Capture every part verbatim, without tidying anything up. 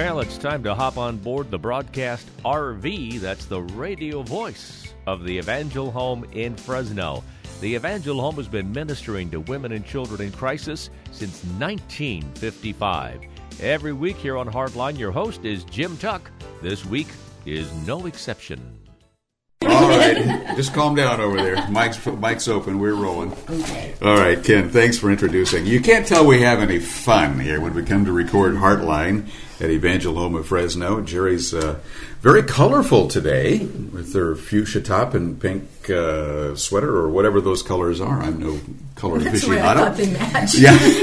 Well, it's time to hop on board the broadcast R V. That's the radio voice of the Evangel Home in Fresno. The Evangel Home has been ministering to women and children in crisis since nineteen fifty-five. Every week here on Hardline, your host is Jim Tuck. This week is no exception. All right, just calm down over there. Mike's mic's open. We're rolling. Okay. All right, Ken, thanks for introducing. You can't tell we have any fun here when we come to record Heartline at Evangel Home of Fresno. Jerry's uh, very colorful today with her fuchsia top and pink uh, sweater or whatever those colors are. I'm no color That's aficionado. I thought they matched.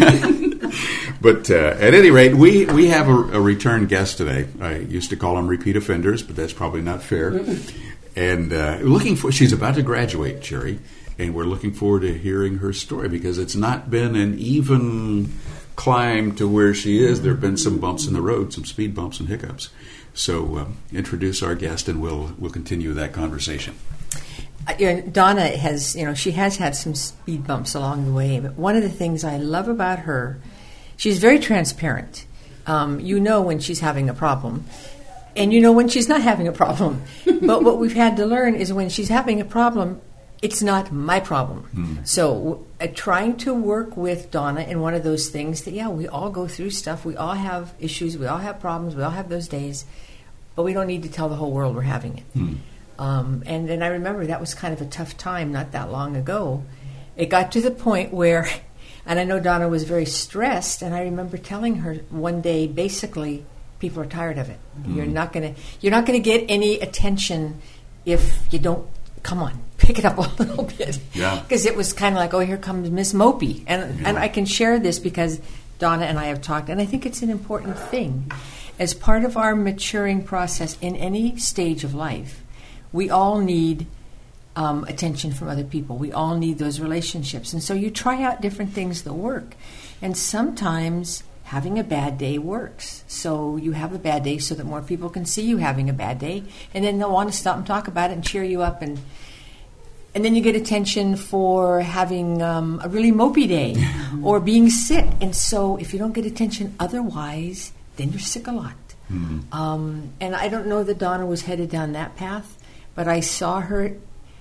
Yeah. But uh, at any rate, we, we have a, a return guest today. I used to call them repeat offenders, but that's probably not fair. Mm-mm. And uh, looking for, she's about to graduate, Jerry, and we're looking forward to hearing her story because it's not been an even climb to where she is. There have been some bumps in the road, some speed bumps and hiccups. So uh, introduce our guest, and we'll we'll continue that conversation. Uh, you know, Donna has, you know, she has had some speed bumps along the way, but one of the things I love about her, she's very transparent. Um, you know when she's having a problem. And you know when she's not having a problem. But what we've had to learn is when she's having a problem, it's not my problem. Mm. So uh, trying to work with Donna in one of those things that, yeah, we all go through stuff. We all have issues. We all have problems. We all have those days. But we don't need to tell the whole world we're having it. Mm. Um, and then I remember that was kind of a tough time not that long ago. It got to the point where, and I know Donna was very stressed, and I remember telling her one day, basically, people are tired of it. Mm. You're not gonna you're not gonna get any attention if you don't come on, pick it up a little bit. Yeah. Because it was kind of like, oh, here comes Miss Mopey, and yeah. and I can share this because Donna and I have talked, and I think it's an important thing. As part of our maturing process in any stage of life, we all need um, attention from other people. We all need those relationships, and so you try out different things that work, and sometimes having a bad day works. So you have a bad day so that more people can see you having a bad day, and then they'll want to stop and talk about it and cheer you up. And and then you get attention for having um, a really mopey day or being sick. And so if you don't get attention otherwise, then you're sick a lot. Mm-hmm. Um, and I don't know that Donna was headed down that path, but I saw her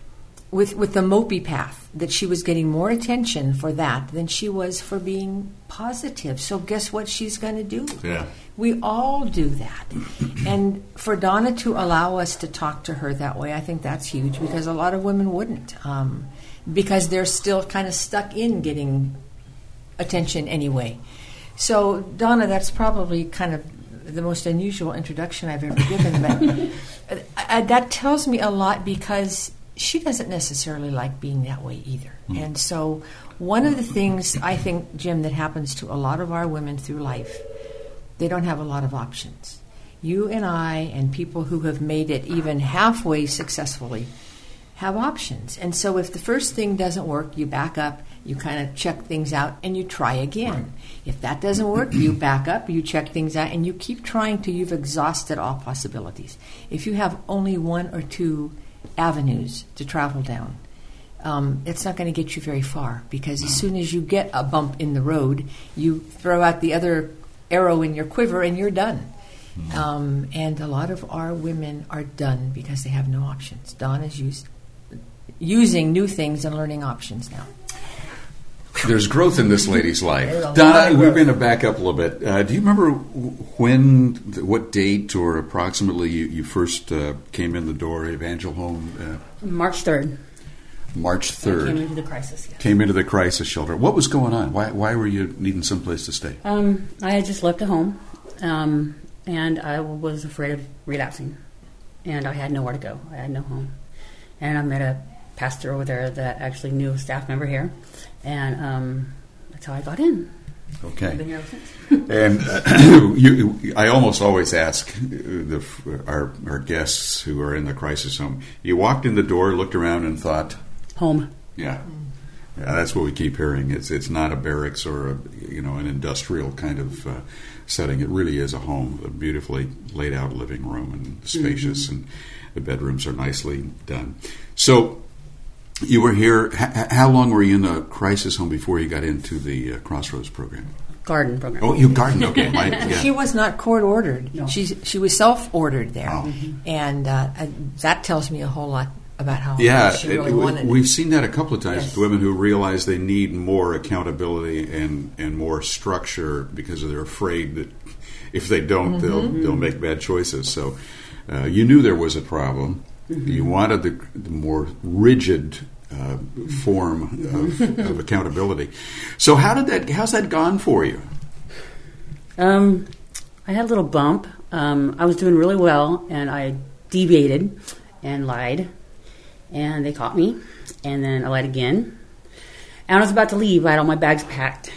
with with the mopey path, that she was getting more attention for that than she was for being positive. So guess what she's going to do? Yeah. We all do that. And for Donna to allow us to talk to her that way, I think that's huge, because a lot of women wouldn't, um, because they're still kind of stuck in getting attention anyway. So, Donna, that's probably kind of the most unusual introduction I've ever given, but uh, that tells me a lot, because she doesn't necessarily like being that way either. Mm. And so one of the things I think, Jim, that happens to a lot of our women through life, they don't have a lot of options. You and I and people who have made it even halfway successfully have options. And so if the first thing doesn't work, you back up, you kind of check things out, and you try again. If that doesn't work, you back up, you check things out, and you keep trying till you've exhausted all possibilities. If you have only one or two avenues to travel down, um, it's not going to get you very far, because as soon as you get a bump in the road, you throw out the other arrow in your quiver and you're done. Mm-hmm. Um, and a lot of our women are done because they have no options. Dawn is used, using new things and learning options now. There's growth in this lady's life. Donna, we're going to back up a little bit. Uh, do you remember when, what date or approximately you, you first uh, came in the door at Evangel Home? Uh, March third. March third. I came into the crisis, yes. Came into the crisis shelter. What was going on? Why why were you needing someplace to stay? Um, I had just left at home, um, and I was afraid of relapsing, and I had nowhere to go. I had no home. And I met a pastor over there that actually knew a staff member here, and um, that's how I got in. Okay. I've been here ever since. And uh, you, I almost always ask the, our, our guests who are in the crisis home, you walked in the door, looked around, and thought... Home. Yeah. Yeah, that's what we keep hearing. It's it's not a barracks or a, you know, an industrial kind of uh, setting. It really is a home, a beautifully laid out living room, and spacious, mm-hmm. and the bedrooms are nicely done. So you were here. H- how long were you in the crisis home before you got into the uh, Crossroads program? garden program. Oh, you garden, okay. My, yeah. She was not court ordered. No. She's, she was self ordered there, Oh. and uh, uh, that tells me a whole lot about how Yeah, she really it- wanted it. we've seen that a couple of times Yes. with women who realize they need more accountability and, and more structure because they're afraid that if they don't, Mm-hmm. they'll they'll make bad choices. So uh, you knew there was a problem. Mm-hmm. You wanted the, the more rigid uh, form of, of accountability. So how did that? How's that gone for you? Um, I had a little bump. Um, I was doing really well, and I deviated and lied, and they caught me. And then I lied again. And I was about to leave. I had all my bags packed.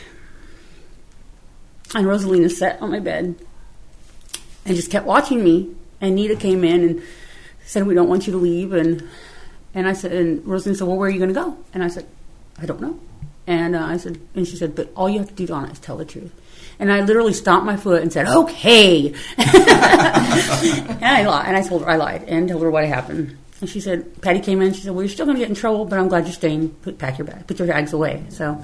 And Rosalina sat on my bed and just kept watching me. And Nita came in and said, "We don't want you to leave." And and I said, and Rosalina said, "Well, where are you going to go?" And I said, "I don't know." And uh, I said, and she said, "But all you have to do, Donna, is tell the truth." And I literally stomped my foot and said, "Okay." and I lied, and I told her I lied and told her what happened. And she said, Patty came in. She said, "Well, you're still going to get in trouble, but I'm glad you're staying. Put pack your bag, put your bags away." So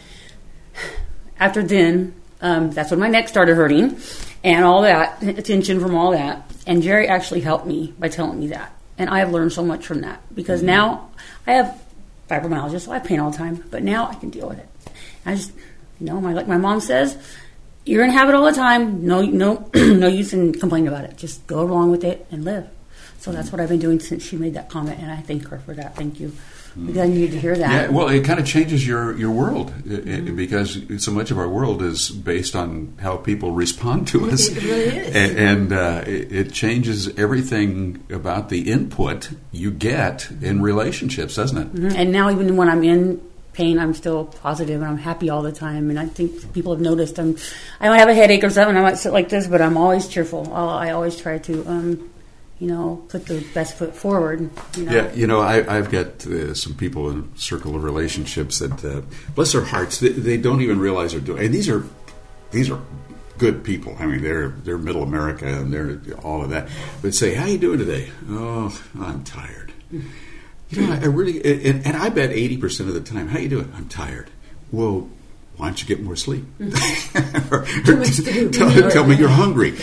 after then, um, that's when my neck started hurting, and all that attention from all that. And Jerry actually helped me by telling me that, and I have learned so much from that because mm-hmm. now I have fibromyalgia, so I have pain all the time. But now I can deal with it. I just, you know, my like my mom says, you're gonna have it all the time. No, no, no use in complaining about it. Just go along with it and live. So that's what I've been doing since she made that comment, and I thank her for that. Thank you. Because I needed to hear that. Yeah, well, it kind of changes your, your world it, it, because so much of our world is based on how people respond to us. It really is. And, and uh, it, it changes everything about the input you get in relationships, doesn't it? Mm-hmm. And now even when I'm in pain, I'm still positive and I'm happy all the time. And I think people have noticed I'm, I might have a headache or something. I might sit like this, but I'm always cheerful. I'll, I always try to... Um, you know, put the best foot forward. You know? Yeah, you know, I, I've got uh, some people in a circle of relationships that, uh, bless their hearts, they, they don't even realize they're doing. And these are these are good people. I mean, they're they're middle America and they're all of that. But say, "How you doing today?" "Oh, I'm tired." You know, I really, and, and I bet eighty percent of the time, "How you doing?" "I'm tired." Well, why don't you get more sleep? or, Too much to do. tell, tell me you're hungry.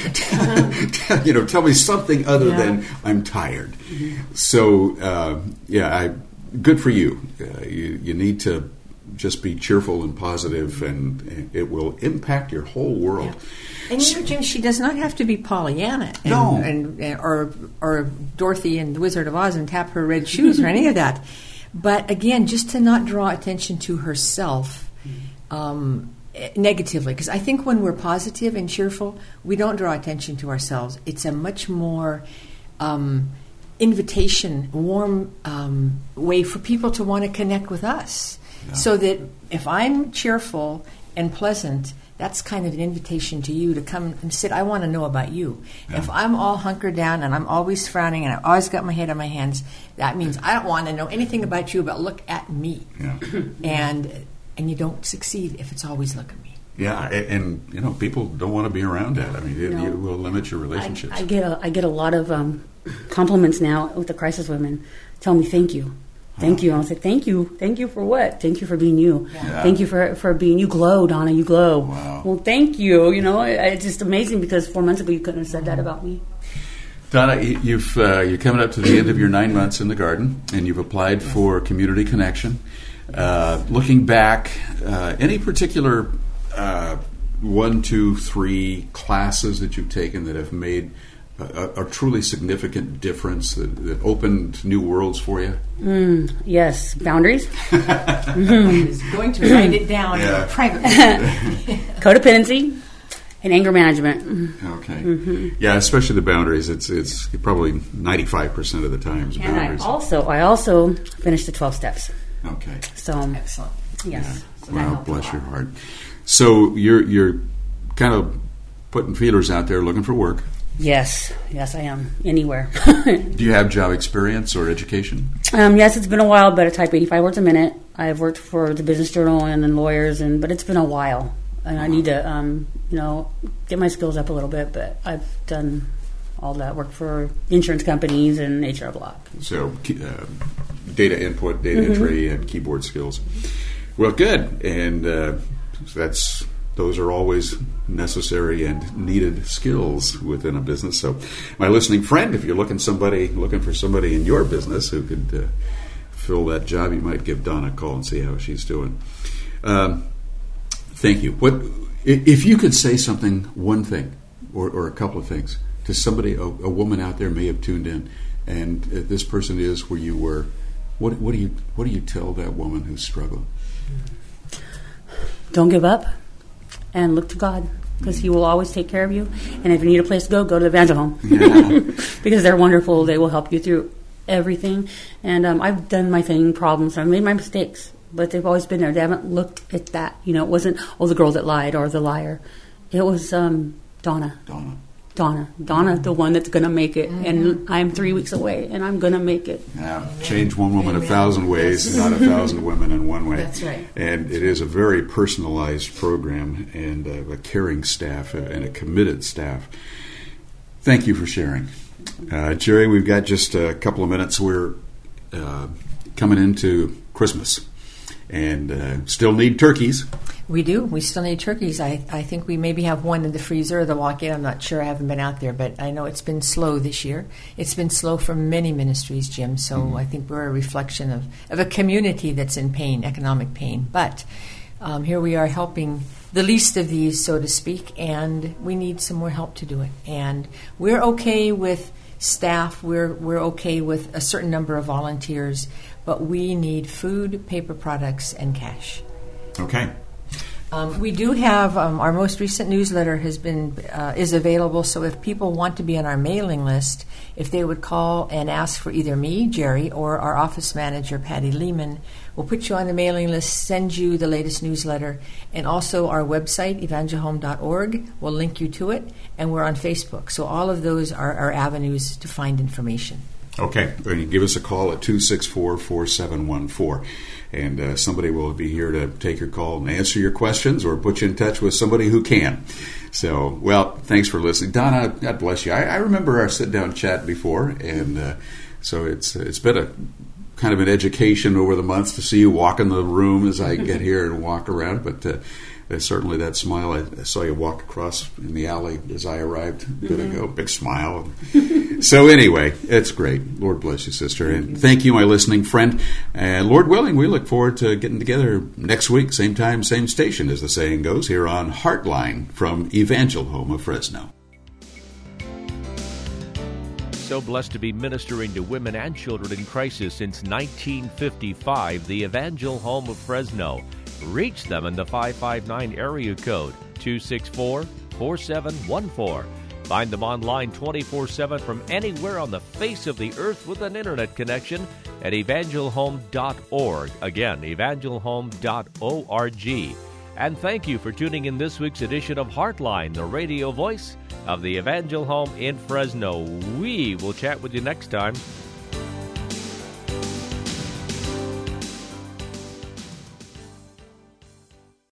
you know, tell me something other Yeah. than I'm tired. Mm-hmm. So, uh, yeah, I, good for you. Uh, you. You need to just be cheerful and positive, and, and it will impact your whole world. Yeah. And you know, Jim, she does not have to be Pollyanna and, No. and, and or or Dorothy and the Wizard of Oz and tap her red shoes or any of that. But again, just to not draw attention to herself. Um, negatively, because I think when we're positive and cheerful, we don't draw attention to ourselves. It's a much more um, invitation, warm um, way for people to want to connect with us. Yeah. So that if I'm cheerful and pleasant, that's kind of an invitation to you to come and sit. I want to know about you. Yeah. If I'm all hunkered down and I'm always frowning and I've always got my head on my hands, that means I don't want to know anything about you, but look at me. Yeah. and And you don't succeed if it's always look at me. Yeah, and, and you know, people don't want to be around that. I mean, it, No. it will limit your relationships. I, I get a, I get a lot of um, compliments now with the crisis women. Tell me thank you, thank you. And I'll say thank you, thank you for what? Thank you for being you. Yeah. Thank you for for being you. Glow, Donna, you glow. Wow. Well, thank you. You know, it, it's just amazing because four months ago you couldn't have said that about me. Donna, you've uh, you're coming up to the end of your nine months in the garden, and you've applied for Community Connection. Uh, looking back, uh, any particular uh, one, two, three classes that you've taken that have made a, a truly significant difference, that, that opened new worlds for you? Mm, yes, boundaries. mm-hmm. I was going to write it down Yeah. privately. Codependency and anger management. Okay. Mm-hmm. Yeah, especially the boundaries. It's it's probably ninety-five percent of the times And boundaries. I also I also finished the twelve steps. Okay. So Excellent. yes. So that Wow, helped a bless lot. your heart. So you're you're kind of putting feelers out there looking for work. Yes, yes, I am. Anywhere. Do you have job experience or education? um, yes, it's been a while, but I type eighty-five words a minute. I've worked for the Business Journal and then lawyers, and but it's been a while, and I need to, um, you know, get my skills up a little bit. But I've done all that work for insurance companies and H R Block. So uh, data input, data Mm-hmm. entry, and keyboard skills. Well, good, and uh, that's those are always necessary and needed skills within a business. So, my listening friend, if you're looking somebody looking for somebody in your business who could uh, fill that job, you might give Donna a call and see how she's doing. Um, thank you. What if you could say something, one thing, or, or a couple of things, to somebody, a, a woman out there may have tuned in, and uh, this person is where you were. What, what do you what do you tell that woman who's struggling? Don't give up, and look to God, because He will always take care of you. And if you need a place to go, go to the Evangel Home, Yeah. because they're wonderful. They will help you through everything. And um, I've done my thing, problems. I've made my mistakes, but they've always been there. They haven't looked at that. You know, it wasn't, oh, the girl that lied or the liar. It was um, Donna. Donna. Donna. Donna, the one that's going to make it. Mm-hmm. And I'm three weeks away, and I'm going to make it. Yeah. Change one woman Amen. a thousand ways, not a thousand women in one way. That's right. And it is a very personalized program, and uh, a caring staff and a committed staff. Thank you for sharing. Uh, Jerry, we've got just a couple of minutes. We're uh, coming into Christmas, and uh, still need turkeys. We do. We still need turkeys. I, I think we maybe have one in the freezer or the walk-in. I'm not sure. I haven't been out there, but I know it's been slow this year. It's been slow for many ministries, Jim, so mm-hmm. I think we're a reflection of, of a community that's in pain, economic pain. But um, here we are helping the least of these, so to speak, and we need some more help to do it. And we're okay with staff. We're, we're okay with a certain number of volunteers, but we need food, paper products, and cash. Okay. Um, we do have um, our most recent newsletter has been uh, is available. So if people want to be on our mailing list, if they would call and ask for either me, Jerry, or our office manager, Patty Lehman, we'll put you on the mailing list, send you the latest newsletter, and also our website, evangel home dot org. We'll link you to it, and we're on Facebook. So all of those are, are avenues to find information. Okay. You give us a call at two six four, four seven one four. And uh, somebody will be here to take your call and answer your questions or put you in touch with somebody who can. So, well, thanks for listening. Donna, God bless you. I, I remember our sit-down chat before, and uh, so it's it's been a kind of an education over the months to see you walk in the room as I get here and walk around. But uh, certainly that smile, I, I saw you walk across in the alley as I arrived a bit ago, big smile. So anyway, it's great. Lord bless you, sister. And thank you, my listening friend. And Lord willing, we look forward to getting together next week, same time, same station, as the saying goes, here on Heartline from Evangel Home of Fresno. So blessed to be ministering to women and children in crisis since nineteen fifty-five, the Evangel Home of Fresno. Reach them in the five five nine area code, two six four, four seven one four. Find them online twenty-four seven from anywhere on the face of the earth with an internet connection at evangel home dot org. Again, evangel home dot org. And thank you for tuning in this week's edition of Heartline, the radio voice of the Evangel Home in Fresno. We will chat with you next time.